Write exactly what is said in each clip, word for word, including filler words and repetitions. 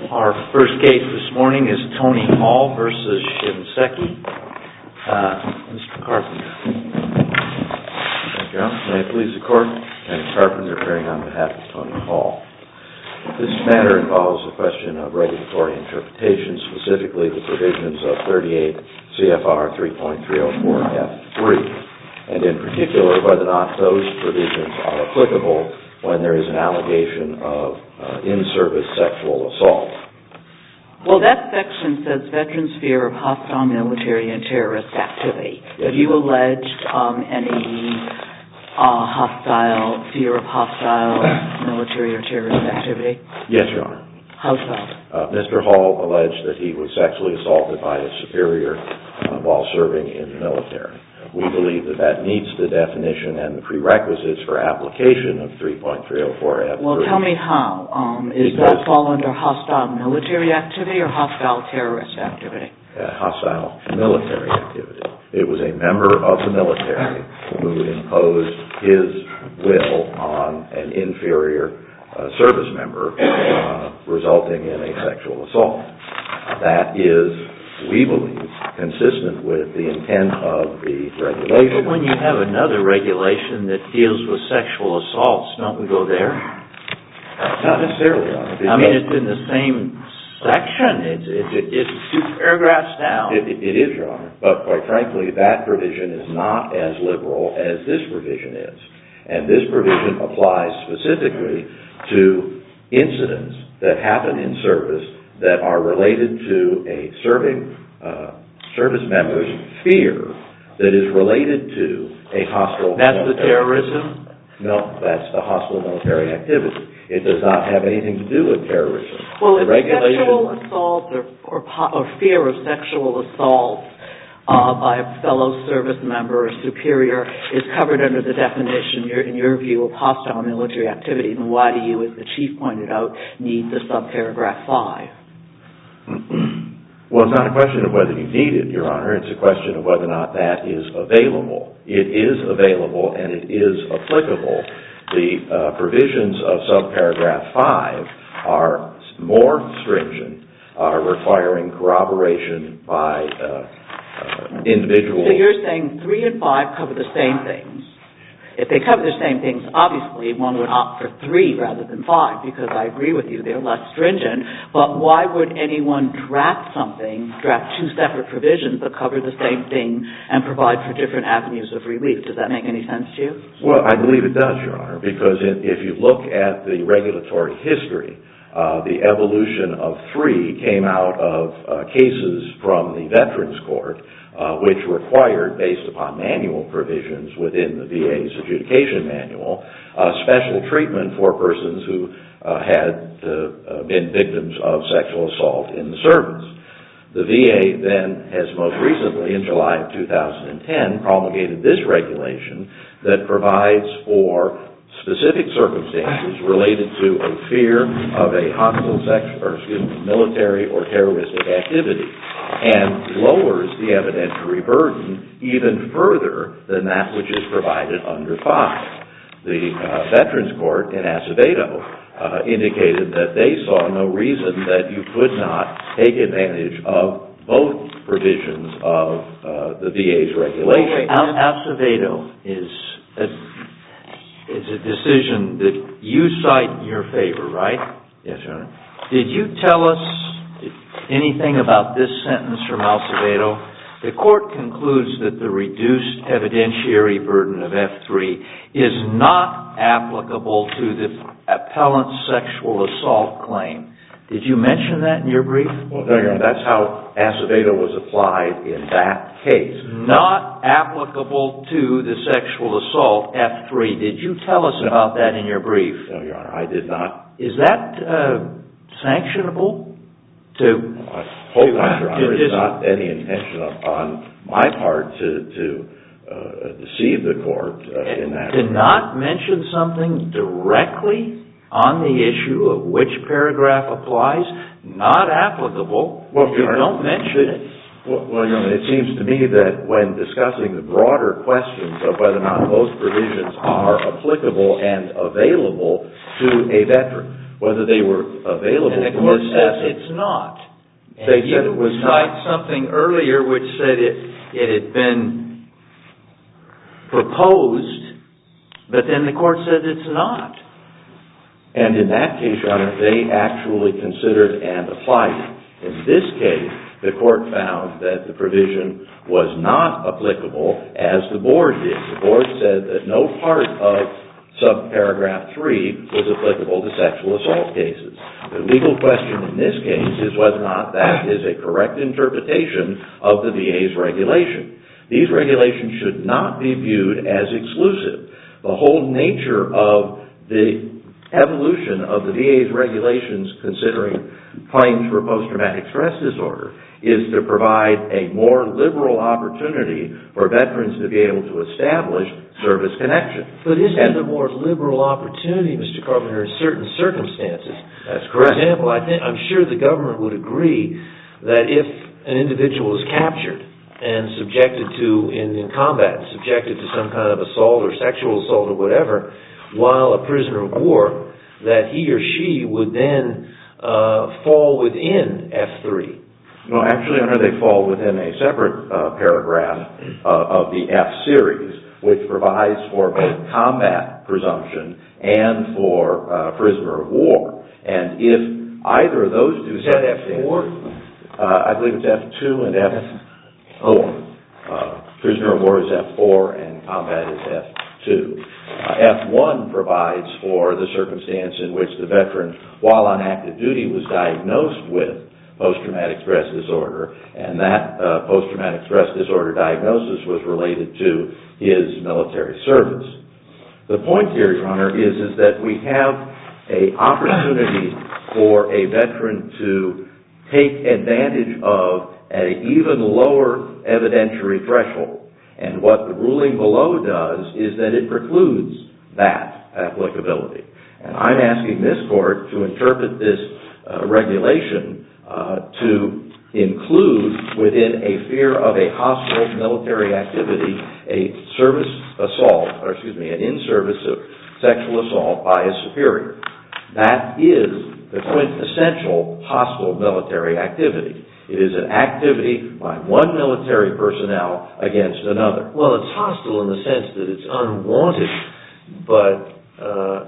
Our first case this morning is Tony Hall v. Shinseki. Uh, Mister Carpenter. Thank you, Your Honor. May it please the Court, Kenneth Carpenter appearing on behalf of Tony Hall. This matter involves a question of regulatory interpretation, specifically the provisions of thirty-eight C F R three point three oh four F three, and in particular whether or not those provisions are applicable when there is an allegation of uh, in-service sexual assault. Well, that section says veterans' fear of hostile military and terrorist activity. Yes, Have you alleged um, any uh, hostile, fear of hostile military or terrorist activity? Yes, Your Honor. How so? Uh, Mister Hall alleged that he was sexually assaulted by a superior uh, while serving in the military. We believe that that meets the definition and the prerequisites for application of three point three oh four F three. Well, tell me how. Um, is Because that fall under hostile military activity or hostile terrorist activity? Uh, hostile military activity. It was a member of the military who imposed his will on an inferior uh, service member, uh, resulting in a sexual assault. That is, we believe, consistent with the intent of the regulation. But when you have another regulation that deals with sexual assaults, don't we go there? Not necessarily, Your Honor. I mean, it's in the same section. It's, it's, it's two paragraphs down. It, it, it is, Your Honor. But quite frankly, that provision is not as liberal as this provision is. And this provision applies specifically to incidents that happen in service that are related to a serving uh, service member's fear that is related to a hostile That's the terrorism. terrorism? No, that's the hostile military activity. It does not have anything to do with terrorism. Well, the if regulation, sexual assault or, or, or fear of sexual assault uh, by a fellow service member or superior is covered under the definition, in your view, of hostile military activity, then why do you, as the Chief pointed out, need the subparagraph five? Well, it's not a question of whether you need it, Your Honor. It's a question of whether or not that is available. It is available and it is applicable. The uh, provisions of subparagraph five are more stringent, are requiring corroboration by uh, uh, individuals. So you're saying three and five cover the same things. If they cover the same things, obviously one would opt for three rather than five, because I agree with you, they're less stringent. But why would anyone draft something, draft two separate provisions that cover the same thing and provide for different avenues of relief? Does that make any sense to you? Well, I believe it does, Your Honor, because if you look at the regulatory history, uh, the evolution of three came out of uh, cases from the Veterans Court, Uh, which required, based upon manual provisions within the V A's adjudication manual, uh, special treatment for persons who uh, had uh, uh, been victims of sexual assault in the service. The V A then has most recently, in July of two thousand ten, promulgated this regulation that provides for specific circumstances related to a fear of a hostile sex, or excuse me, military or terroristic activity, and lowers the evidentiary burden even further than that which is provided under five. The uh, Veterans Court in Acevedo uh, indicated that they saw no reason that you could not take advantage of both provisions of uh, the V A's regulation. Al- Acevedo is a, is a decision that you cite in your favor, right? Yes, Your Honor. Did you tell us anything about this sentence from Acevedo? The court concludes that the reduced evidentiary burden of F three is not applicable to the appellant's sexual assault claim. Did you mention that in your brief? Well, no, Your Honor. That's how Acevedo was applied in that case. Not applicable to the sexual assault F three. Did you tell us no. about that in your brief? No, Your Honor. I did not. Is that uh, sanctionable? To, I hope not, Your Honor. It's not any intention on my part to, to uh, deceive the court uh, in that. To not mention something directly on the issue of which paragraph applies, not applicable. Well, you don't mention it. Well, well, Your Honor, it seems to me that when discussing the broader questions of whether or not those provisions are applicable and available to a veteran, whether they were available. And the court says it's not. And they said it was cite not. something earlier which said it, it had been proposed, but then the court said it's not. And in that case, Your Honor, they actually considered and applied it. In this case, the court found that the provision was not applicable as the board did. The board said that no part of subparagraph three was applicable to sexual assault cases. The legal question in this case is whether or not that is a correct interpretation of the V A's regulation. These regulations should not be viewed as exclusive. The whole nature of the evolution of the V A's regulations considering claims for post-traumatic stress disorder is to provide a more liberal opportunity for veterans to be able to establish service connection. But isn't it a more liberal opportunity, Mister Carpenter, in certain circumstances? That's correct. For example, I think, I'm sure the government would agree that if an individual is captured and subjected to, in, in combat, subjected to some kind of assault or sexual assault or whatever, while a prisoner of war, that he or she would then uh, fall within F three. No, actually, under they fall within a separate uh, paragraph uh, of the F series, which provides for both combat presumption and for uh, prisoner of war. And if either of those two... Is that F four? Uh, I believe it's F two and F four. Uh, prisoner of war is F four and combat is F two. Uh, F one provides for the circumstance in which the veteran, while on active duty, was diagnosed with post-traumatic stress disorder, and that uh, post-traumatic stress disorder diagnosis was related to his military service. The point here, Your Honor, is, is that we have an opportunity for a veteran to take advantage of an even lower evidentiary threshold. And what the ruling below does is that it precludes that applicability. And I'm asking this court to interpret this uh, regulation uh, to include within a fear of a hostile military activity a service assault, or excuse me, an in-service sexual assault by a superior. That is the quintessential hostile military activity. It is an activity by one military personnel against another. Well, it's hostile in the sense that it's unwanted, but uh,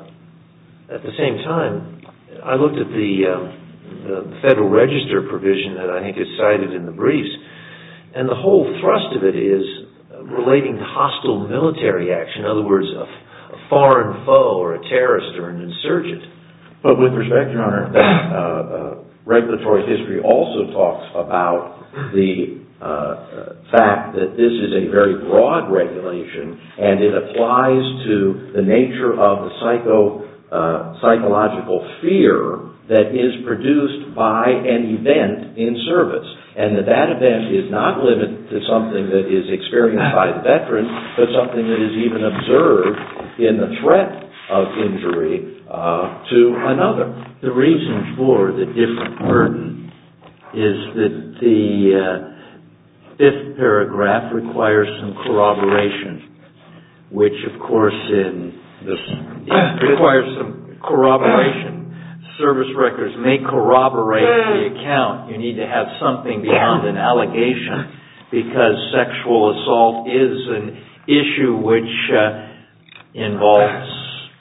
at the same time, I looked at the, um, the Federal Register provision that I think is cited in the briefs, and the whole thrust of it is relating to hostile military action. In other words, a, a foreign foe or a terrorist or an insurgent. But with respect, Your Honor, that uh, uh, regulatory history also talks about the uh, fact that this is a very broad regulation and it applies to the nature of the psycho, uh, psychological fear that is produced by an event in service. And that that event is not limited to something that is experienced by the veteran, but something that is even observed in the threat of injury uh, to another. The reason for the different burden is that the uh, fifth paragraph requires some corroboration, which of course in this requires some corroboration. Service records may corroborate the account. You need to have something beyond an allegation, because sexual assault is an issue which uh, involves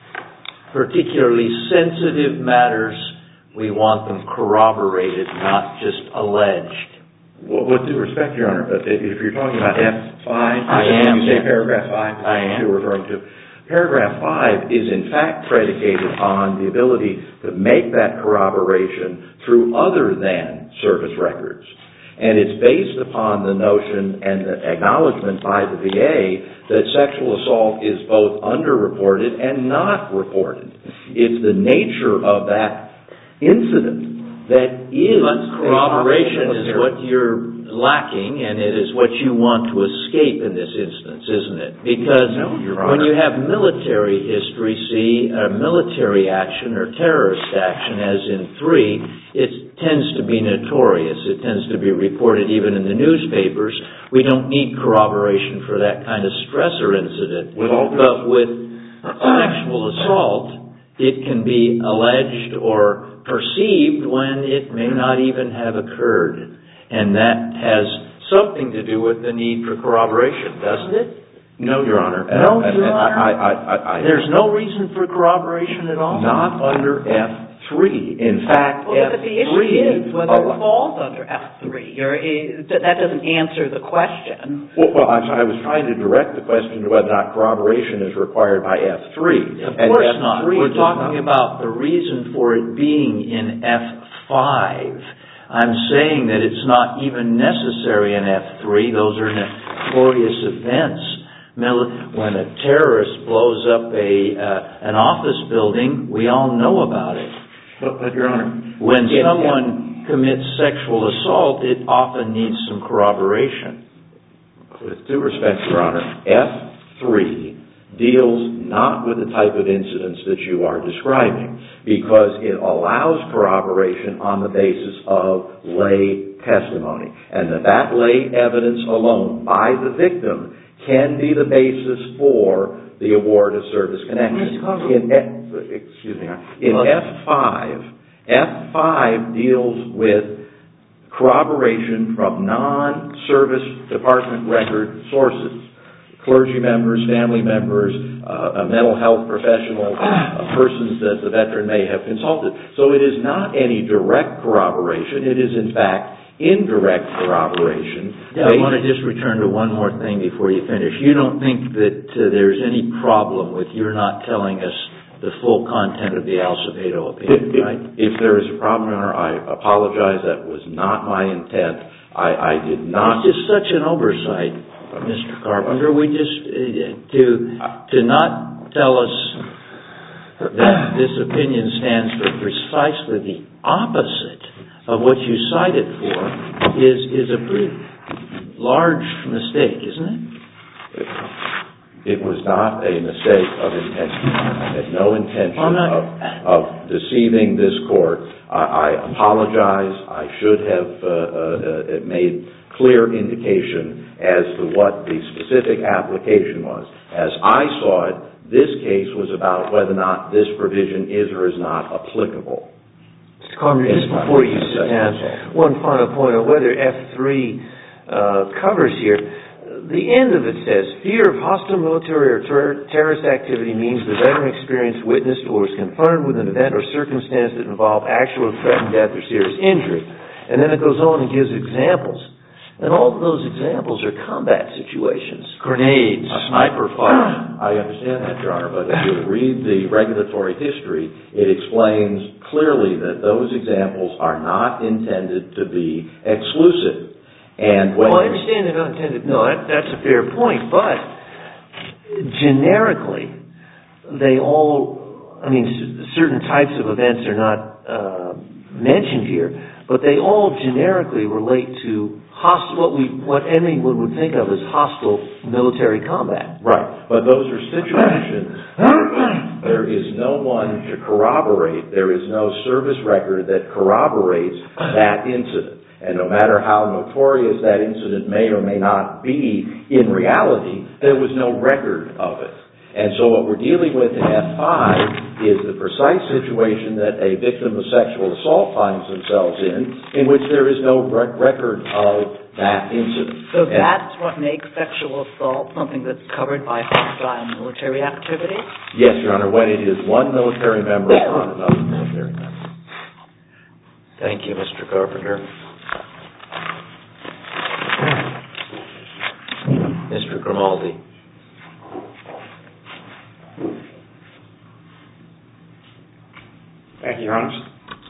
particularly sensitive matters. We want them corroborated, not just alleged. Well, with due respect, Your Honor, if you're talking about F five, I am. You say paragraph five is I what am. you're referring to. Paragraph five is in fact predicated on the ability to make that corroboration through other than service records. And it's based upon the notion and the acknowledgement by the V A that sexual assault is both underreported and not reported. It's the nature of that incident that is... But corroboration is what you're lacking, and it is what you want to escape in this instance, isn't it? Because no, Your Honor. When you have military history, see, a military action or terrorist action, as in three, it tends to be notorious. It tends to be reported even in the newspapers. We don't need corroboration for that kind of stressor incident. With all but with sexual assault, it can be alleged or perceived when it may not even have occurred. And that has something to do with the need for corroboration, doesn't it? No, Your Honor. No, Your Honor? I, I, I, I, There's no reason for corroboration at all? Not under F three. In fact, well, F three... But the issue is whether it falls under F three. You're, that doesn't answer the question. Well, well I, I was trying to direct the question to whether or not corroboration is required by F three. Of course not. We're talking about the reason for it being in F five. I'm saying that it's not even necessary in F three. Those are notorious events. When a terrorist blows up a uh, an office building, we all know about it. But, but Your Honor, when someone commits sexual assault, it often needs some corroboration. With due respect, Your Honor, F three deals not with the type of incidents that you are describing, because it allows corroboration on the basis of lay testimony, and that that lay evidence alone by the victim can be the basis for the award of service connection. In F, excuse me, in F five, F five deals with corroboration from non-service department record sources, clergy members, family members, uh, mental health professionals, uh, persons that the veteran may have consulted. So it is not any direct corroboration. It is, in fact, indirect corroboration. Yeah, I want to just return to one more thing before you finish. You don't think that uh, there's any problem with your not telling us the full content of the Acevedo opinion, if, right? If there is a problem, Your Honor, I apologize. That was not my intent. I, I did not... It's just such an oversight, Mister Carpenter. We just... Uh, to, to not tell us that this opinion stands for precisely the opposite of what you cited for is is a pretty large mistake, isn't it? It was not a mistake of intention. I had no intention not, of, of deceiving this court. I, I apologize. I should have uh, uh, made clear indication as to what the specific application was. As I saw it, this case was about whether or not this provision is or is not applicable. Carpenter, just before you sit down, one final point on whether F three uh, covers here. The end of it says, fear of hostile military or ter- terrorist activity means the veteran experienced, witnessed, or was confronted with an event or circumstance that involved actual threatened death or serious injury. And then it goes on and gives examples. And all of those examples are combat situations. Grenades, sniper fire. I understand that, Your Honor, but if you read the regulatory history, it explains clearly that those examples are not intended to be exclusive. And when well, I understand they're not intended. No, that, that's a fair point. But generically, they all, I mean, certain types of events are not uh, mentioned here, but they all generically relate to hostile, what we, what anyone would think of as hostile military combat. Right, but those are situations where there is no one to corroborate, there is no service record that corroborates that incident. And no matter how notorious that incident may or may not be in reality, there was no record of it. And so what we're dealing with in F five is the precise situation that a victim of sexual assault finds themselves in, in which there is no rec- record of that incident. So and that's what makes sexual assault something that's covered by hostile military activity? Yes, Your Honor, when it is one military member on another military member. Thank you, Mister Carpenter. Mister Grimaldi. Thank you, Your Honors.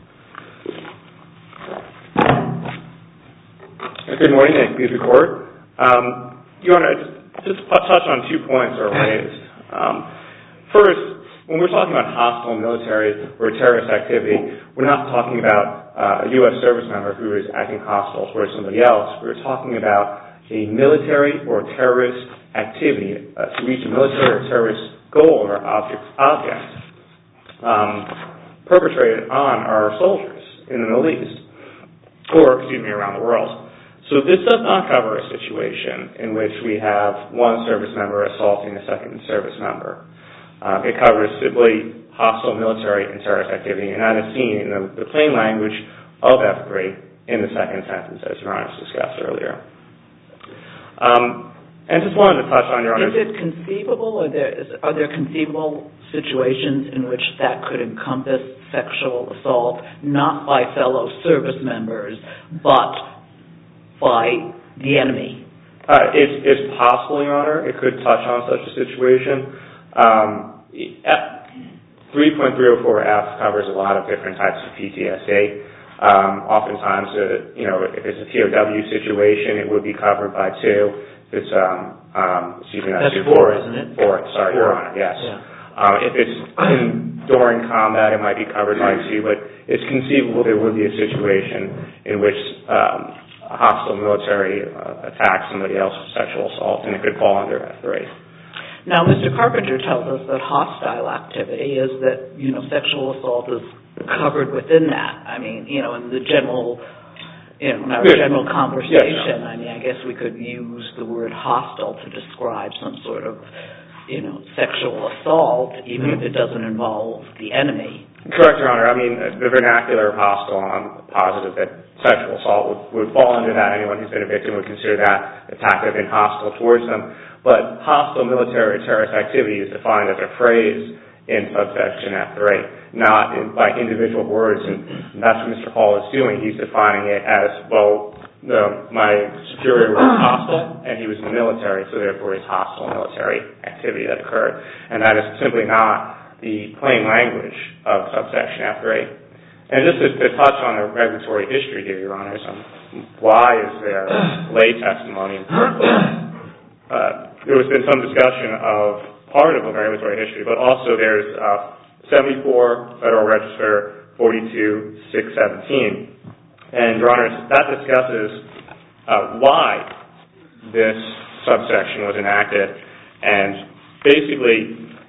Good morning. Thank you, the Court. Um, Your Honor, just, just touch on two points that are raised. Um, first, when we're talking about hostile military or terrorist activity, we're not talking about uh, a U S service member who is acting hostile towards somebody else. We're talking about a military or terrorist activity uh, to reach a military or terrorist goal or object, object um, perpetrated on our soldiers in the Middle East, or, excuse me, around the world. So this does not cover a situation in which we have one service member assaulting a second service member. Uh, it covers simply hostile military and terrorist activity, and that is seen in the, the plain language of F three in the second sentence, as Your Honor discussed earlier. Um, and just wanted to touch on, Your Honor. Is it conceivable, or there, is, are there conceivable situations in which that could encompass sexual assault, not by fellow service members, but by the enemy? Uh, it's, it's possible, Your Honor. It could touch on such a situation. Um, three point three oh four F covers a lot of different types of P T S D. Um, oftentimes, uh, you know, if it's a T O W situation, it would be covered by two. If it's, um, um, excuse me, that's two, four, isn't it? Four, sorry, four. Your Honor, yes. Yeah. Um, if it's in, during combat, it might be covered by two, but it's conceivable there would be a situation in which um, a hostile military uh, attacks somebody else for sexual assault, and it could fall under F three. Now, Mister Carpenter tells us that hostile activity is that, you know, sexual assault is covered within that. I mean, you know, in the general, you know, in our yeah. general conversation, yeah, no. I mean, I guess we could use the word hostile to describe some sort of, you know, sexual assault, even mm-hmm. if it doesn't involve the enemy. Correct, Your Honor. I mean, the vernacular of hostile, I'm positive that sexual assault would, would fall under that. Anyone who's been a victim would consider that attack to have been hostile towards them. But hostile military or terrorist activity is defined as a phrase in subsection F three, not in, by individual words, and that's what Mister Hall is doing. He's defining it as, well, the, my superior was hostile, and he was in the military, so therefore it's hostile military activity that occurred. And that is simply not the plain language of subsection F three. And just to, to touch on the regulatory history here, Your Honors, um, why is there lay testimony? Uh, there has been some discussion of part of the regulatory history, but also there's uh, seventy-four Federal Register forty-two six seventeen. And, Your Honors, that discusses uh, why this subsection was enacted. And basically,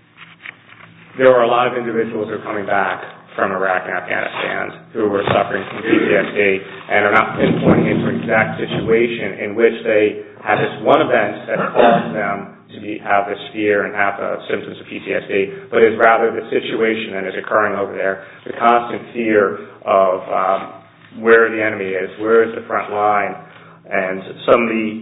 there were a lot of individuals who are coming back from Iraq and Afghanistan who were suffering from P T S D and are not pinpointing into an exact situation in which they had this one event that caused them to be, have this fear and have uh, symptoms of P T S D, but is rather the situation that is occurring over there, the constant fear of um, where the enemy is, where is the front line, and some of the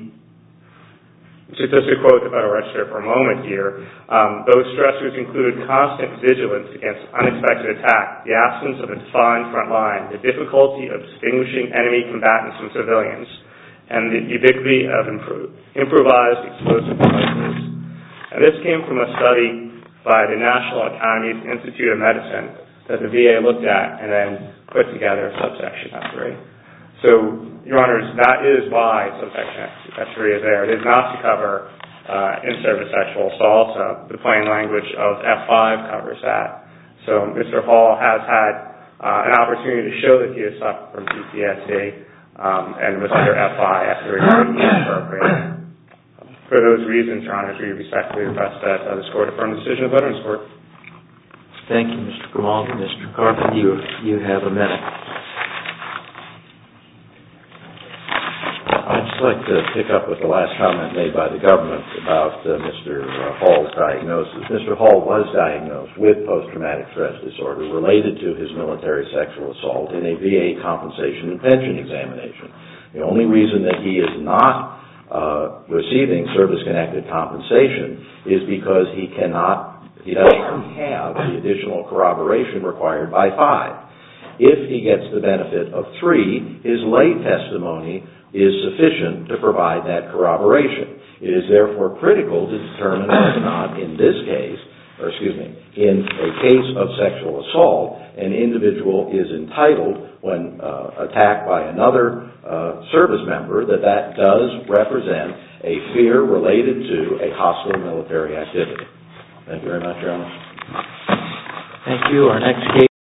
Just to quote the Federal Register for a moment here, um, those stressors include constant vigilance against unexpected attack, the absence of a defined front line, the difficulty of distinguishing enemy combatants from civilians, and the ubiquity of impro- improvised explosive devices. And this came from a study by the National Academies Institute of Medicine that the V A looked at and then put together subsection F three. So, Your Honors, that is why subsection F three is there. It is not to cover uh, in-service sexual assault. Uh, the plain language of F five covers that. So Mister Hall has had uh, an opportunity to show that he has suffered from P T S D um, and was under F five, F three would be appropriate. For those reasons, Your Honors, we respectfully request that uh, this Court affirm the decision of the Veterans Court. Thank you, Mister Grimaldi. Mister Carpenter, you, you have a minute. I'd just like to pick up with the last comment made by the government about uh, Mister Hall's diagnosis. Mister Hall was diagnosed with post-traumatic stress disorder related to his military sexual assault in a V A compensation and pension examination. The only reason that he is not uh, receiving service-connected compensation is because he cannot, he doesn't have the additional corroboration required by five. If he gets the benefit of three, his lay testimony is sufficient to provide that corroboration. It is therefore critical to determine whether or not in this case, or excuse me, in a case of sexual assault, an individual is entitled when uh, attacked by another uh, service member that that does represent a fear related to a hostile military activity. Thank you very much, Your Honor. Thank you. Our next case